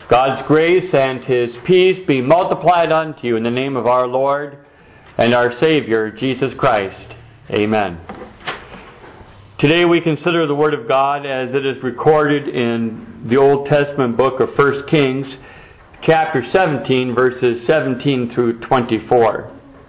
God's grace and His peace be multiplied unto you in the name of our Lord and our Savior, Jesus Christ. Amen. Today we consider the Word of God as it is recorded in the Old Testament book of 1 Kings, chapter 17, verses 17 through 24.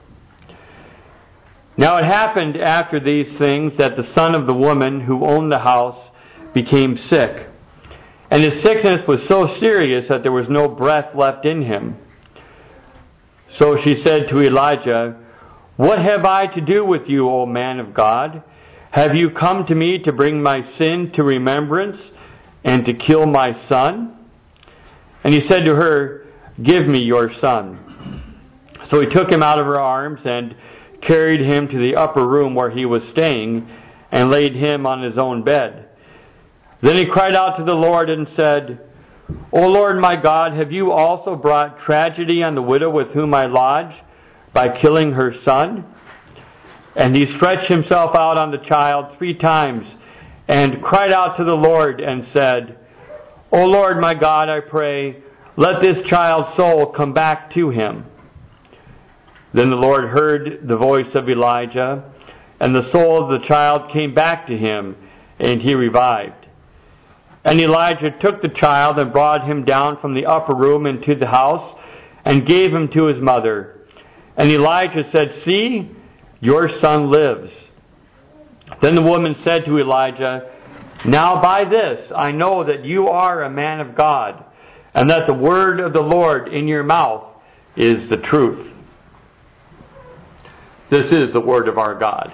Now it happened after these things that the son of the woman who owned the house became sick. And his sickness was so serious that there was no breath left in him. So she said to Elijah, "What have I to do with you, O man of God? Have you come to me to bring my sin to remembrance and to kill my son?" And he said to her, "Give me your son." So he took him out of her arms and carried him to the upper room where he was staying and laid him on his own bed. Then he cried out to the Lord and said, "O Lord my God, have you also brought tragedy on the widow with whom I lodge by killing her son?" And he stretched himself out on the child 3 times and cried out to the Lord and said, "O Lord my God, I pray, let this child's soul come back to him." Then the Lord heard the voice of Elijah, and the soul of the child came back to him, and he revived. And Elijah took the child and brought him down from the upper room into the house and gave him to his mother. And Elijah said, "See, your son lives." Then the woman said to Elijah, "Now by this I know that you are a man of God, and that the word of the Lord in your mouth is the truth." This is the word of our God.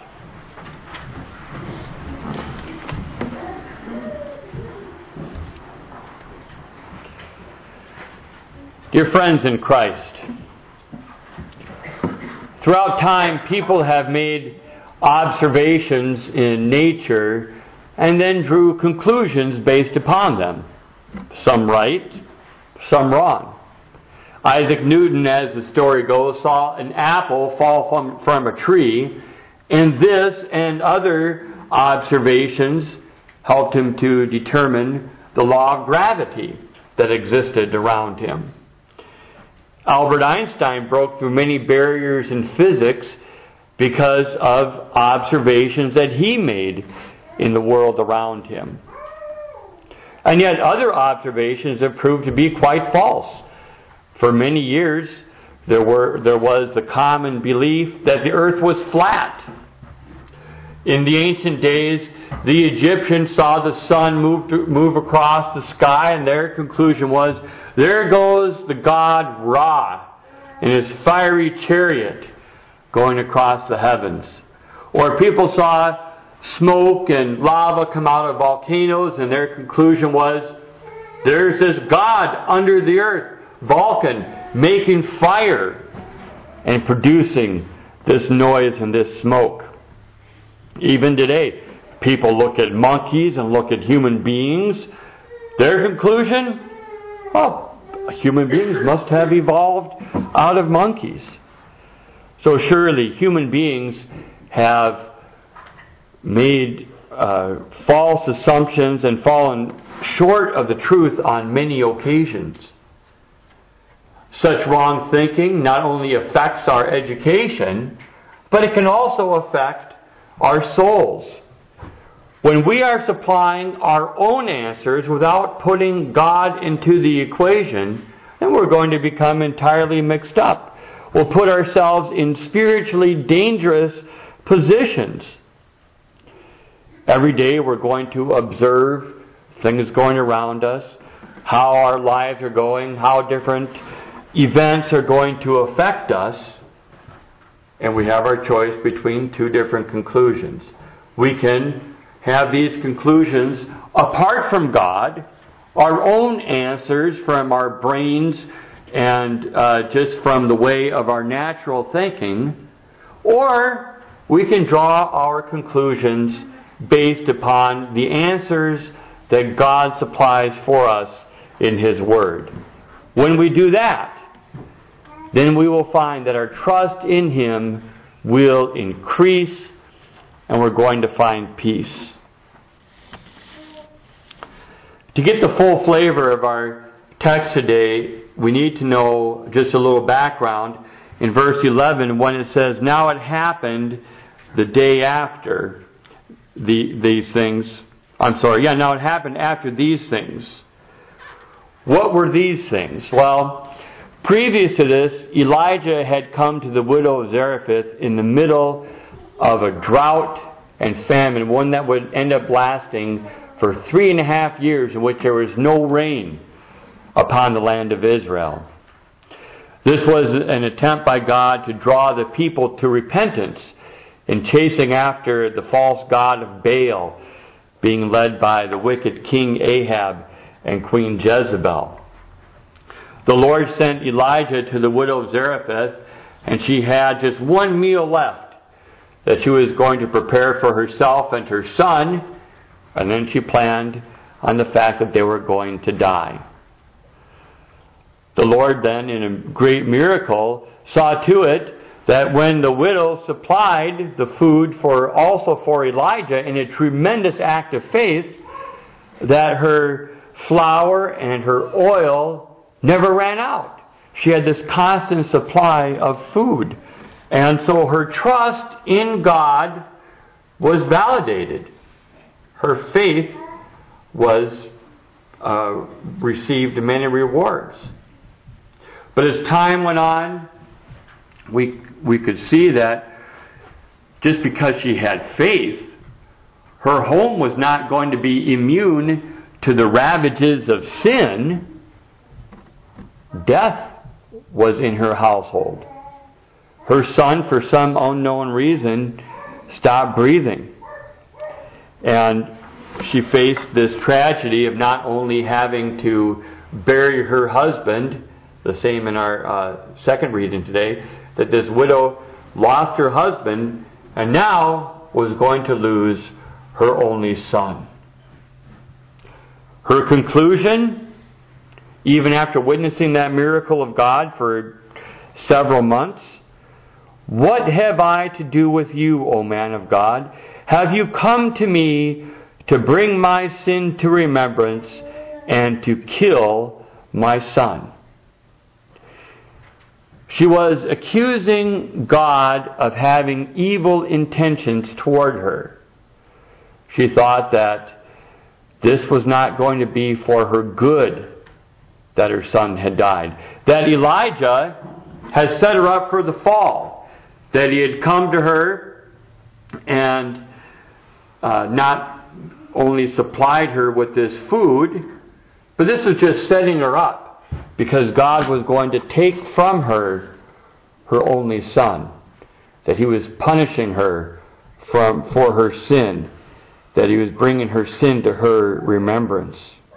Dear friends in Christ, throughout time people have made observations in nature and then drew conclusions based upon them. Some right, some wrong. Isaac Newton, as the story goes, saw an apple fall from a tree, and this and other observations helped him to determine the law of gravity that existed around him. Albert Einstein broke through many barriers in physics because of observations that he made in the world around him. And yet other observations have proved to be quite false. For many years, there was the common belief that the earth was flat. In the ancient days, the Egyptians saw the sun move across the sky, and their conclusion was, there goes the god Ra in his fiery chariot going across the heavens. Or people saw smoke and lava come out of volcanoes, and their conclusion was, there's this god under the earth, Vulcan, making fire and producing this noise and this smoke. Even today, people look at monkeys and look at human beings. Their conclusion, human beings must have evolved out of monkeys. So surely human beings have made false assumptions and fallen short of the truth on many occasions. Such wrong thinking not only affects our education, but it can also affect our souls. When we are supplying our own answers without putting God into the equation, then we're going to become entirely mixed up. We'll put ourselves in spiritually dangerous positions. Every day we're going to observe things going around us, how our lives are going, how different events are going to affect us, and we have our choice between 2 different conclusions. We can have these conclusions apart from God, our own answers from our brains and just from the way of our natural thinking, or we can draw our conclusions based upon the answers that God supplies for us in His Word. When we do that, then we will find that our trust in Him will increase, and we're going to find peace. To get the full flavor of our text today, we need to know just a little background. In verse 11, when it says, "Now it happened the day after these things." Now it happened after these things. What were these things? Well, previous to this, Elijah had come to the widow of Zarephath in the middle of a drought and famine, one that would end up lasting for 3.5 years, in which there was no rain upon the land of Israel. This was an attempt by God to draw the people to repentance in chasing after the false god of Baal, being led by the wicked King Ahab and Queen Jezebel. The Lord sent Elijah to the widow of Zarephath, and she had just one meal left that she was going to prepare for herself and her son, and then she planned on the fact that they were going to die. The Lord then, in a great miracle, saw to it that when the widow supplied the food also for Elijah in a tremendous act of faith, that her flour and her oil never ran out. She had this constant supply of food. And so her trust in God was validated. Her faith was received many rewards. But as time went on, we could see that just because she had faith, her home was not going to be immune to the ravages of sin. Death was in her household. Her son, for some unknown reason, stopped breathing. And she faced this tragedy of not only having to bury her husband, the same in our second reading today, that this widow lost her husband and now was going to lose her only son. Her conclusion, even after witnessing that miracle of God for several months, "What have I to do with you, O man of God? Have you come to me to bring my sin to remembrance and to kill my son?" She was accusing God of having evil intentions toward her. She thought that this was not going to be for her good that her son had died. That Elijah had set her up for the fall. That he had come to her and not only supplied her with this food, but this was just setting her up, because God was going to take from her her only son. That he was punishing her for her sin. That he was bringing her sin to her remembrance.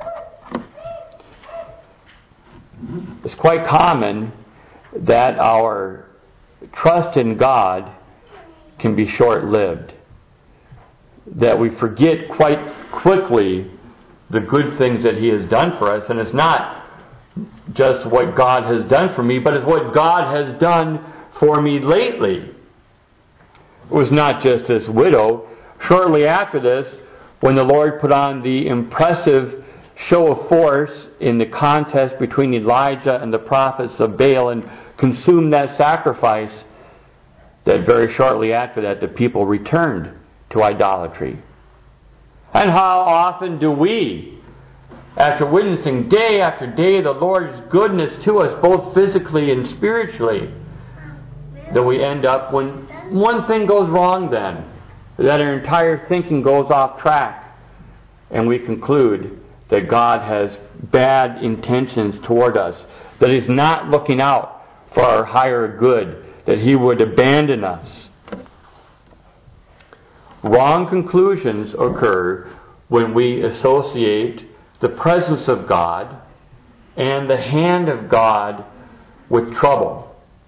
It's quite common that our trust in God can be short-lived. That we forget quite quickly the good things that He has done for us. And it's not just what God has done for me, but it's what God has done for me lately. It was not just this widow. Shortly after this, when the Lord put on the impressive show of force in the contest between Elijah and the prophets of Baal and consumed that sacrifice, that very shortly after that the people returned to idolatry. And how often do we, after witnessing day after day the Lord's goodness to us, both physically and spiritually, that we end up, when one thing goes wrong then, that our entire thinking goes off track, and we conclude that God has bad intentions toward us, that He's not looking out for our higher good, that He would abandon us. Wrong conclusions occur when we associate the presence of God and the hand of God with trouble.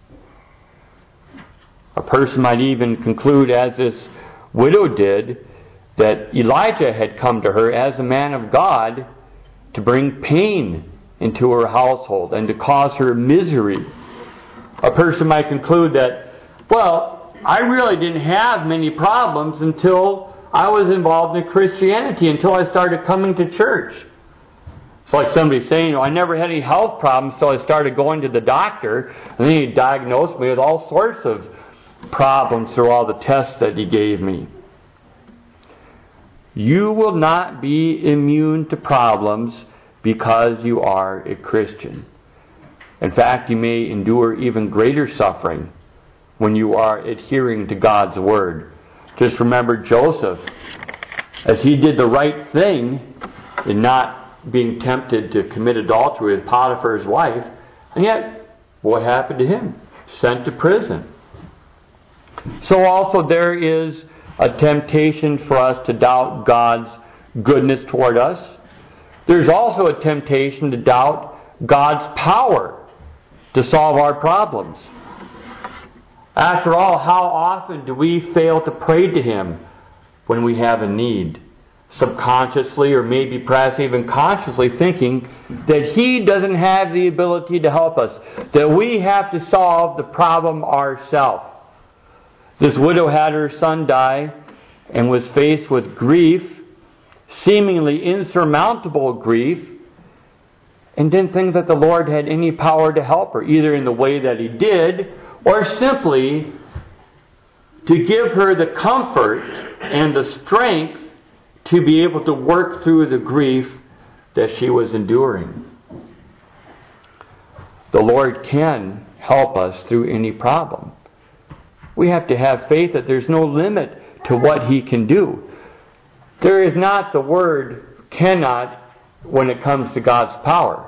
A person might even conclude, as this widow did, that Elijah had come to her as a man of God to bring pain into her household and to cause her misery. A person might conclude that, well, I really didn't have many problems until I was involved in Christianity, until I started coming to church. It's like somebody saying, I never had any health problems, so I started going to the doctor, and then he diagnosed me with all sorts of problems through all the tests that he gave me. You will not be immune to problems because you are a Christian. In fact, you may endure even greater suffering when you are adhering to God's Word. Just remember Joseph, as he did the right thing in not being tempted to commit adultery with Potiphar's wife, and yet, what happened to him? Sent to prison. So also there is a temptation for us to doubt God's goodness toward us. There's also a temptation to doubt God's power to solve our problems. After all, how often do we fail to pray to Him when we have a need? Subconsciously or maybe perhaps even consciously thinking that He doesn't have the ability to help us, that we have to solve the problem ourselves. This widow had her son die and was faced with grief, seemingly insurmountable grief, and didn't think that the Lord had any power to help her, either in the way that He did, or simply to give her the comfort and the strength to be able to work through the grief that she was enduring. The Lord can help us through any problem. We have to have faith that there's no limit to what He can do. There is not the word cannot when it comes to God's power.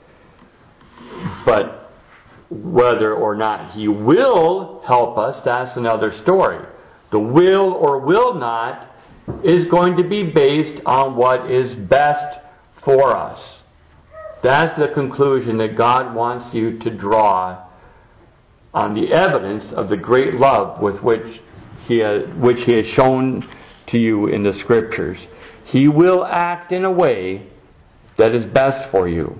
But whether or not He will help us, that's another story. The will or will not is going to be based on what is best for us. That's the conclusion that God wants you to draw on the evidence of the great love with which He has shown to you in the Scriptures. He will act in a way that is best for you.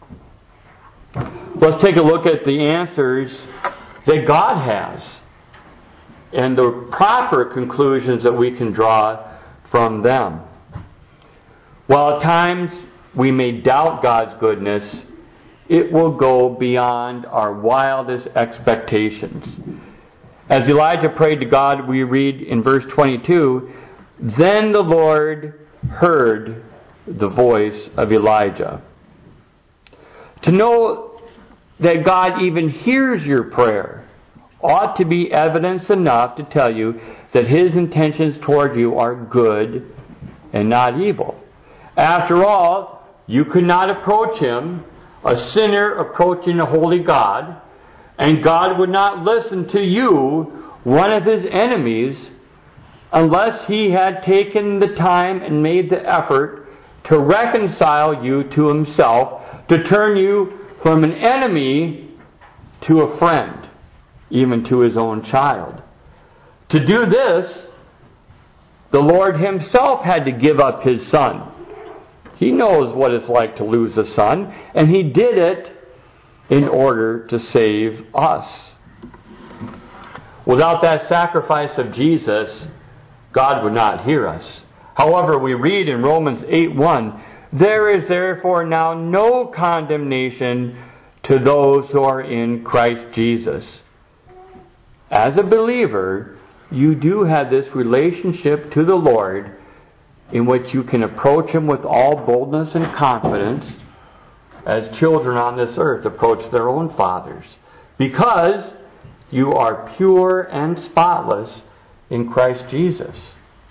Let's take a look at the answers that God has and the proper conclusions that we can draw from them. While at times we may doubt God's goodness, it will go beyond our wildest expectations. As Elijah prayed to God, we read in verse 22, "Then the Lord heard the voice of Elijah." To know that God even hears your prayer ought to be evidence enough to tell you that His intentions toward you are good and not evil. After all, you could not approach Him, a sinner approaching a holy God, and God would not listen to you, one of His enemies, unless He had taken the time and made the effort to reconcile you to Himself, to turn you from an enemy to a friend, even to His own child. To do this, the Lord Himself had to give up His Son. He knows what it's like to lose a son, and He did it in order to save us. Without that sacrifice of Jesus, God would not hear us. However, we read in Romans 8:1, "There is therefore now no condemnation to those who are in Christ Jesus." As a believer, you do have this relationship to the Lord in which you can approach Him with all boldness and confidence as children on this earth approach their own fathers, because you are pure and spotless in Christ Jesus.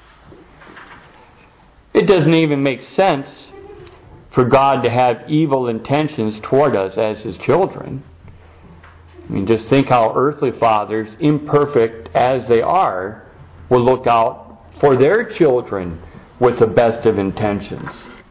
It doesn't even make sense for God to have evil intentions toward us as His children. I mean, just think how earthly fathers, imperfect as they are, will look out for their children with the best of intentions.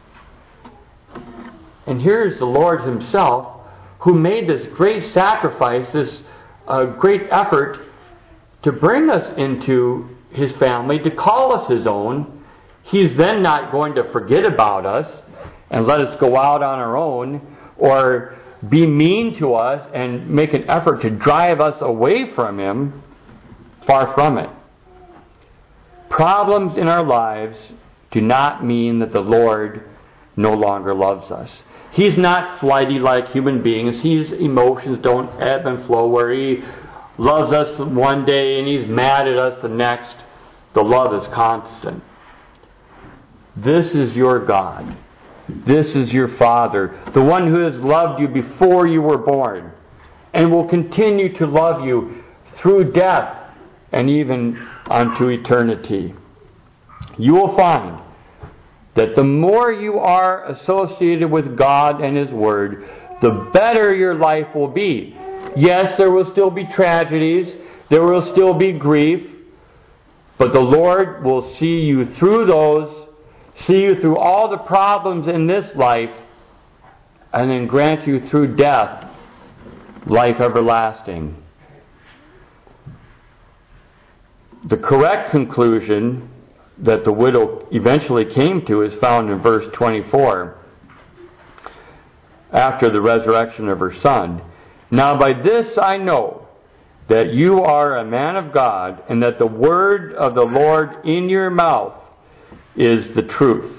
And here's the Lord Himself, who made this great sacrifice, this great effort to bring us into His family, to call us His own. He's then not going to forget about us and let us go out on our own, or be mean to us and make an effort to drive us away from Him. Far from it. Problems in our lives do not mean that the Lord no longer loves us. He's not flighty like human beings. His emotions don't ebb and flow where He loves us one day and He's mad at us the next. The love is constant. This is your God. This is your Father, the one who has loved you before you were born and will continue to love you through death and even unto eternity. You will find that the more you are associated with God and His Word, the better your life will be. Yes, there will still be tragedies, there will still be grief, but the Lord will see you through those, see you through all the problems in this life, and then grant you through death life everlasting. The correct conclusion that the widow eventually came to is found in verse 24, after the resurrection of her son. Now by this I know that you are a man of God, and that the word of the Lord in your mouth is the truth.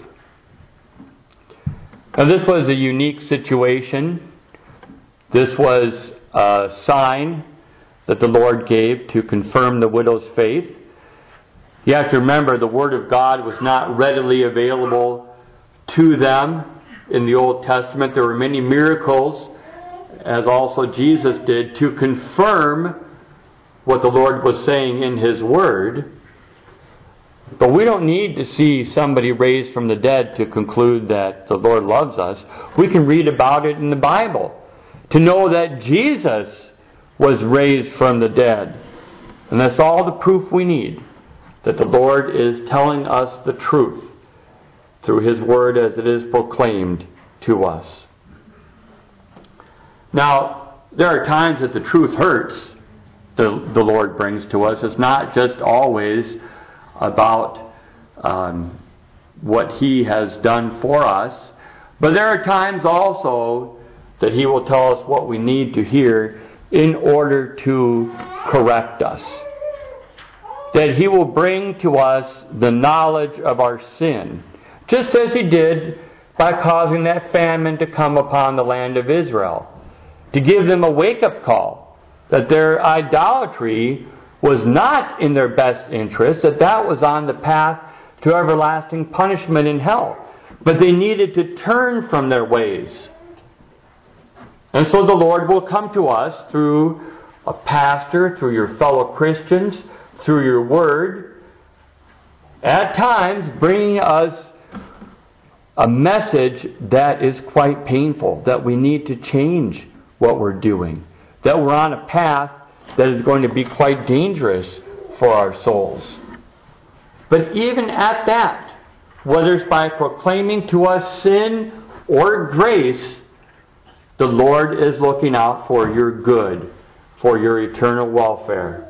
Now this was a unique situation. This was a sign that the Lord gave to confirm the widow's faith. You have to remember, the Word of God was not readily available to them in the Old Testament. There were many miracles, as also Jesus did, to confirm what the Lord was saying in His Word. But we don't need to see somebody raised from the dead to conclude that the Lord loves us. We can read about it in the Bible to know that Jesus was raised from the dead. And that's all the proof we need, that the Lord is telling us the truth through His Word as it is proclaimed to us. Now, there are times that the truth hurts, the Lord brings to us. It's not just always about what He has done for us, but there are times also that He will tell us what we need to hear in order to correct us. That He will bring to us the knowledge of our sin, just as He did by causing that famine to come upon the land of Israel, to give them a wake-up call that their idolatry was not in their best interest, that was on the path to everlasting punishment in hell. But they needed to turn from their ways. And so the Lord will come to us through a pastor, through your fellow Christians, through your Word, at times bringing us a message that is quite painful, that we need to change what we're doing, that we're on a path that is going to be quite dangerous for our souls. But even at that, whether it's by proclaiming to us sin or grace, the Lord is looking out for your good, for your eternal welfare.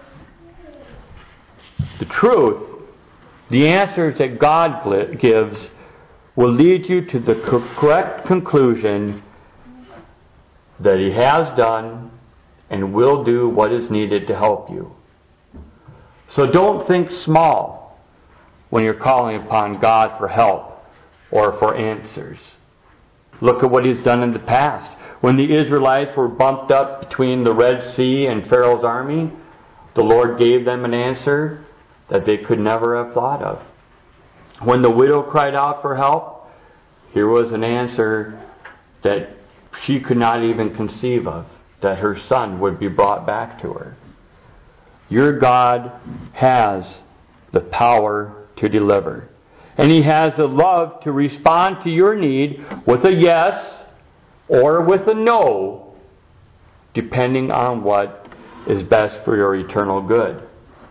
The truth, the answers that God gives, will lead you to the correct conclusion that He has done and will do what is needed to help you. So don't think small when you're calling upon God for help or for answers. Look at what He's done in the past. When the Israelites were bumped up between the Red Sea and Pharaoh's army, the Lord gave them an answer that they could never have thought of. When the widow cried out for help, here was an answer that she could not even conceive of, that her son would be brought back to her. Your God has the power to deliver. And He has the love to respond to your need with a yes or with a no, depending on what is best for your eternal good.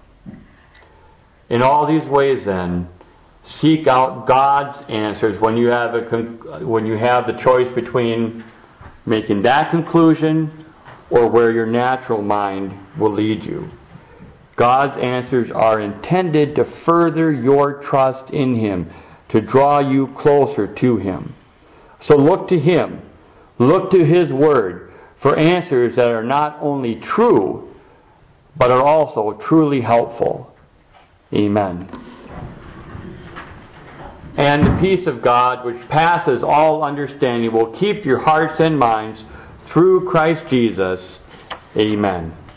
In all these ways, then, seek out God's answers when you have the choice between making that conclusion or where your natural mind will lead you. God's answers are intended to further your trust in Him, to draw you closer to Him. So look to Him, look to His Word for answers that are not only true, but are also truly helpful. Amen. And the peace of God, which passes all understanding, will keep your hearts and minds through Christ Jesus. Amen.